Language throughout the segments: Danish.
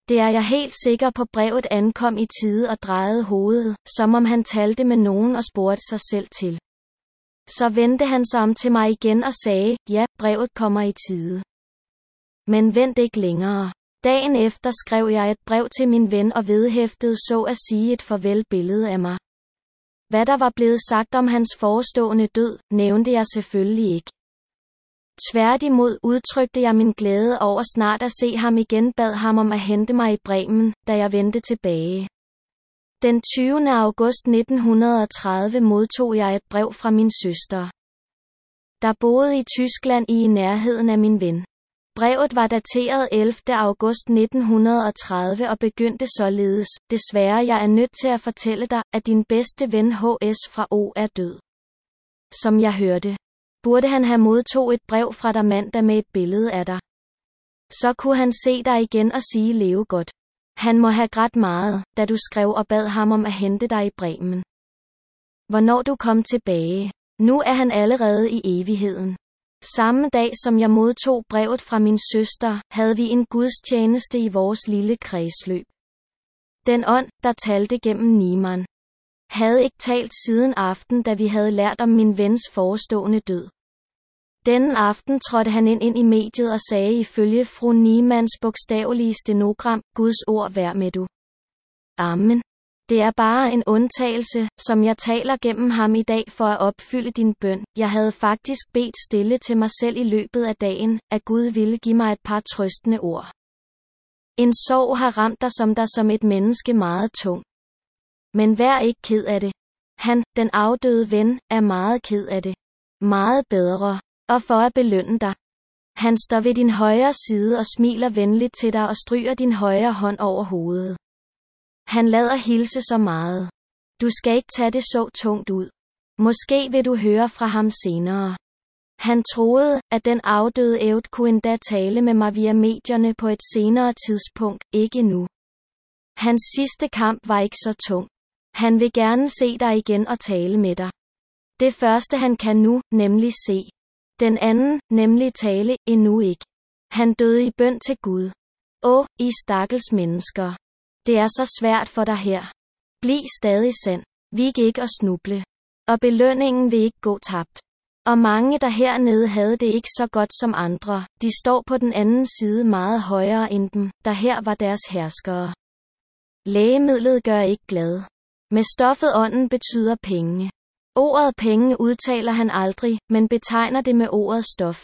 Det er jeg helt sikker på. Brevet ankom i tide og drejede hovedet, som om han talte med nogen og spurgte sig selv til. Så vendte han sig om til mig igen og sagde, ja, brevet kommer i tide. Men vent ikke længere. Dagen efter skrev jeg et brev til min ven og vedhæftede så at sige et farvelbillede af mig. Hvad der var blevet sagt om hans forestående død, nævnte jeg selvfølgelig ikke. Tværtimod udtrykte jeg min glæde over snart at se ham igen, bad ham om at hente mig i Bremen, da jeg vendte tilbage. Den 20. august 1930 modtog jeg et brev fra min søster, der boede i Tyskland i nærheden af min ven. Brevet var dateret 11. august 1930 og begyndte således: desværre, jeg er nødt til at fortælle dig, at din bedste ven H.S. fra O er død. Som jeg hørte, burde han have modtog et brev fra dig mandag med et billede af dig. Så kunne han se dig igen og sige leve godt. Han må have grædt meget, da du skrev og bad ham om at hente dig i Bremen. Hvornår du kom tilbage. Nu er han allerede i evigheden. Samme dag som jeg modtog brevet fra min søster, havde vi en gudstjeneste i vores lille kredsløb. Den ånd, der talte gennem Niemann, havde ikke talt siden aften, da vi havde lært om min vens forestående død. Denne aften trådte han ind i mediet og sagde ifølge fru Niemanns bogstavelige stenogram, Guds ord vær med du. Amen. Det er bare en undtagelse, som jeg taler gennem ham i dag for at opfylde din bøn. Jeg havde faktisk bedt stille til mig selv i løbet af dagen, at Gud ville give mig et par trøstende ord. En sorg har ramt dig som et menneske meget tung. Men vær ikke ked af det. Han, den afdøde ven, er meget ked af det. Meget bedre. Og for at belønne dig. Han står ved din højre side og smiler venligt til dig og stryger din højre hånd over hovedet. Han lader hilse så meget. Du skal ikke tage det så tungt ud. Måske vil du høre fra ham senere. Han troede, at den afdøde Eud kunne endda tale med mig via medierne på et senere tidspunkt, ikke nu. Hans sidste kamp var ikke så tung. Han vil gerne se dig igen og tale med dig. Det første han kan nu, nemlig se. Den anden, nemlig tale, endnu ikke. Han døde i bøn til Gud. I stakkels mennesker. Det er så svært for dig her. Bliv stadig sand. Vig ikke og snuble. Og belønningen vil ikke gå tabt. Og mange der hernede havde det ikke så godt som andre. De står på den anden side meget højere end dem, der her var deres herskere. Lægemidlet gør ikke glad. Med stoffet ånden betyder penge. Ordet penge udtaler han aldrig, men betegner det med ordet stof.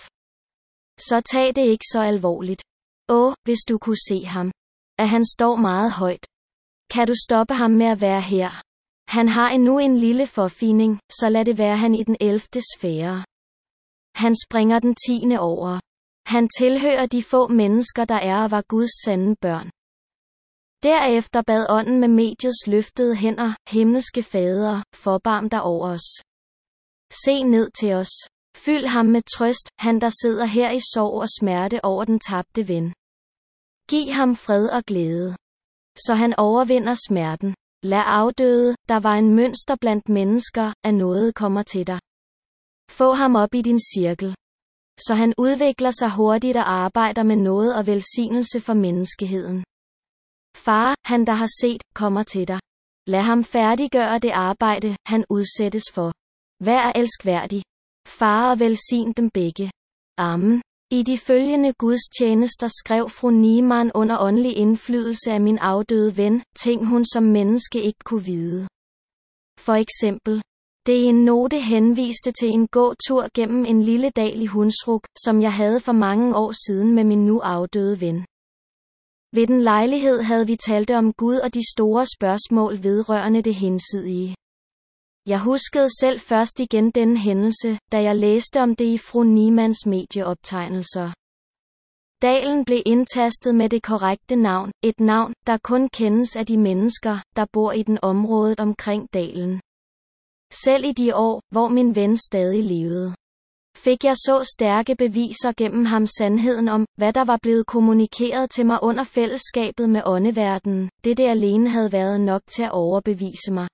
Så tag det ikke så alvorligt. Hvis du kunne se ham. At han står meget højt. Kan du stoppe ham med at være her? Han har endnu en lille forfining, så lad det være han i den 11. sfære. Han springer den 10. over. Han tilhører de få mennesker, der er og var Guds sande børn. Derefter bad ånden med mediets løftede hænder, himmelske fader, forbarm dig over os. Se ned til os. Fyld ham med trøst, han der sidder her i sorg og smerte over den tabte ven. Giv ham fred og glæde, så han overvinder smerten. Lad afdøde, der var en mønster blandt mennesker, af noget kommer til dig. Få ham op i din cirkel, så han udvikler sig hurtigt og arbejder med noget og velsignelse for menneskeheden. Far, han der har set, kommer til dig. Lad ham færdiggøre det arbejde, han udsættes for. Vær elskværdig. Far og velsign dem begge. Amen. I de følgende gudstjenester skrev fru Niemann under åndelig indflydelse af min afdøde ven, ting hun som menneske ikke kunne vide. For eksempel, det i en note henviste til en gåtur gennem en lille dal i Hunsrück, som jeg havde for mange år siden med min nu afdøde ven. Ved den lejlighed havde vi talt om Gud og de store spørgsmål vedrørende det hinsidige. Jeg huskede selv først igen denne hændelse, da jeg læste om det i fru Niemanns medieoptegnelser. Dalen blev indtastet med det korrekte navn, et navn, der kun kendes af de mennesker, der bor i den området omkring dalen. Selv i de år, hvor min ven stadig levede, fik jeg så stærke beviser gennem ham sandheden om, hvad der var blevet kommunikeret til mig under fællesskabet med åndeverdenen. Det alene havde været nok til at overbevise mig.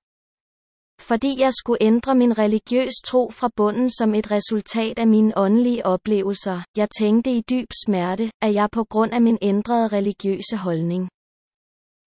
Fordi jeg skulle ændre min religiøs tro fra bunden som et resultat af mine åndelige oplevelser. Jeg tænkte i dyb smerte, at jeg på grund af min ændrede religiøse holdning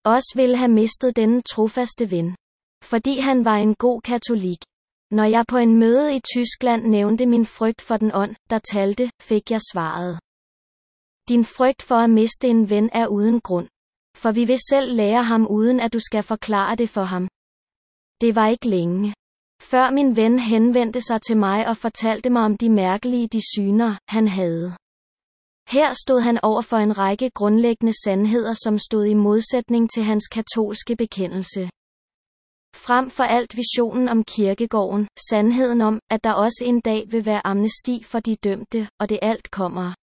også ville have mistet denne trofaste ven. Fordi han var en god katolik. Når jeg på en møde i Tyskland nævnte min frygt for den ånd, der talte, fik jeg svaret. Din frygt for at miste en ven er uden grund. For vi vil selv lære ham uden at du skal forklare det for ham. Det var ikke længe. Før min ven henvendte sig til mig og fortalte mig om de mærkelige syner, han havde. Her stod han over for en række grundlæggende sandheder, som stod i modsætning til hans katolske bekendelse. Frem for alt visionen om kirkegården, sandheden om, at der også en dag vil være amnesti for de dømte, og det alt kommer.